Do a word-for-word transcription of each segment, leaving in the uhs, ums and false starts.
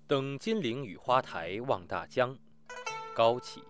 登金陵雨花台望大江，高启。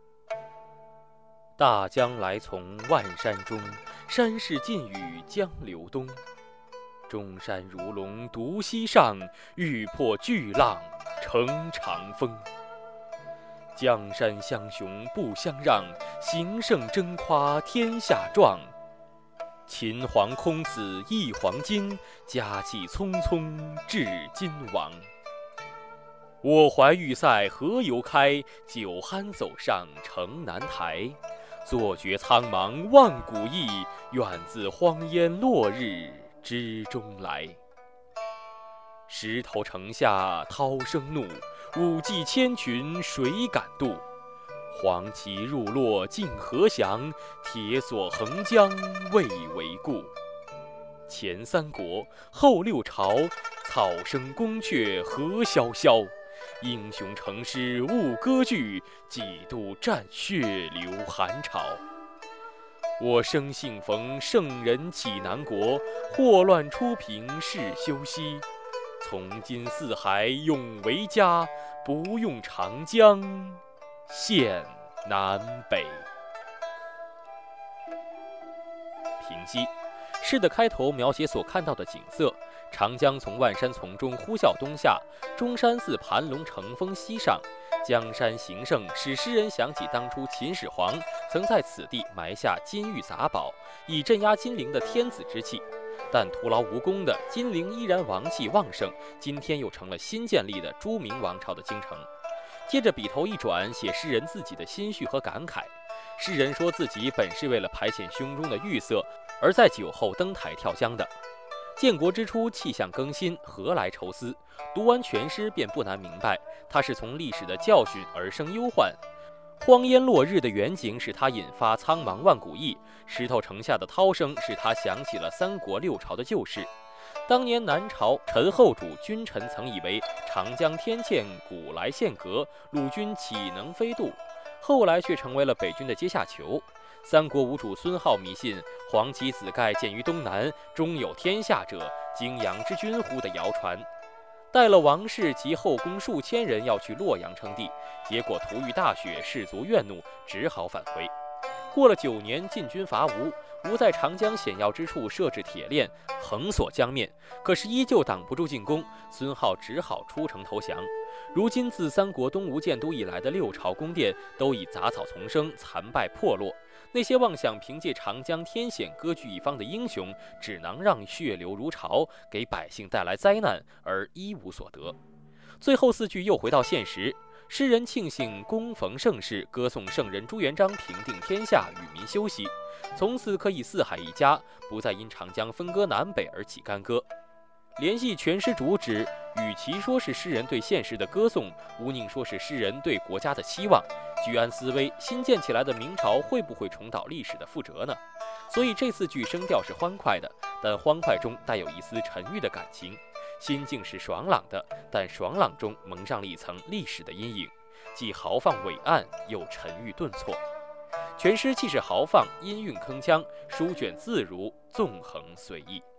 大江来从万山中，山势尽与江流东。中山如龙独西上，欲破巨浪成长风。江山相雄不相让，形胜争夸天下壮。秦皇空子一黄金，佳气匆匆至今亡。我怀玉塞何由开，酒酣走上城南台。坐觉苍茫万古意，远自荒烟落日之中来。石头城下涛声怒，五骑千群谁敢渡？黄旗入落尽何降，铁索横江未为固。前三国后六朝，草生宫阙何萧萧。英雄成诗勿割据，几度战血流寒潮。我生幸逢圣人启南国，祸乱初平事休息。从今四海永为家，不用长江献南北。平息。诗的开头描写所看到的景色：长江从万山丛中呼啸东下，中山寺盘龙乘风西上。江山形胜，使诗人想起当初秦始皇曾在此地埋下金玉杂宝，以镇压金陵的天子之气。但徒劳无功的金陵依然王气旺盛，今天又成了新建立的朱明王朝的京城。接着笔头一转，写诗人自己的心绪和感慨。诗人说自己本是为了排遣胸中的郁色，而在酒后登台跳江的。建国之初，气象更新，何来愁思？读完全诗，便不难明白，他是从历史的教训而生忧患。荒烟落日的远景使他引发苍茫万古意，石头城下的涛声使他想起了三国六朝的旧事。当年南朝陈后主君臣曾以为长江天堑古来线隔，鲁军岂能飞渡？后来却成为了北军的阶下囚。三国无主孙浩迷信黄旗子盖建于东南，终有天下者，荆阳之君乎的谣传。带了王室及后宫数千人要去洛阳称帝，结果突遇大雪，士卒怨怒，只好返回。过了九年，晋军伐吴，吴在长江险要之处设置铁链，横锁江面，可是依旧挡不住进攻，孙浩只好出城投降。如今自三国东吴建都以来的六朝宫殿都已杂草丛生，残败破落。那些妄想凭借长江天险割据一方的英雄，只能让血流如潮，给百姓带来灾难，而一无所得。最后四句又回到现实，诗人庆幸恭逢盛世，歌颂圣人朱元璋平定天下，与民休息，从此可以四海一家，不再因长江分割南北而起干戈。联系全诗主旨，与其说是诗人对现实的歌颂，无宁说是诗人对国家的期望。居安思危，新建起来的明朝会不会重蹈历史的覆辙呢？所以这四句声调是欢快的，但欢快中带有一丝沉郁的感情。心境是爽朗的，但爽朗中蒙上了一层历史的阴影，既豪放伟岸，又沉郁顿挫。全诗气势豪放，音韵铿锵，书卷自如，纵横随意。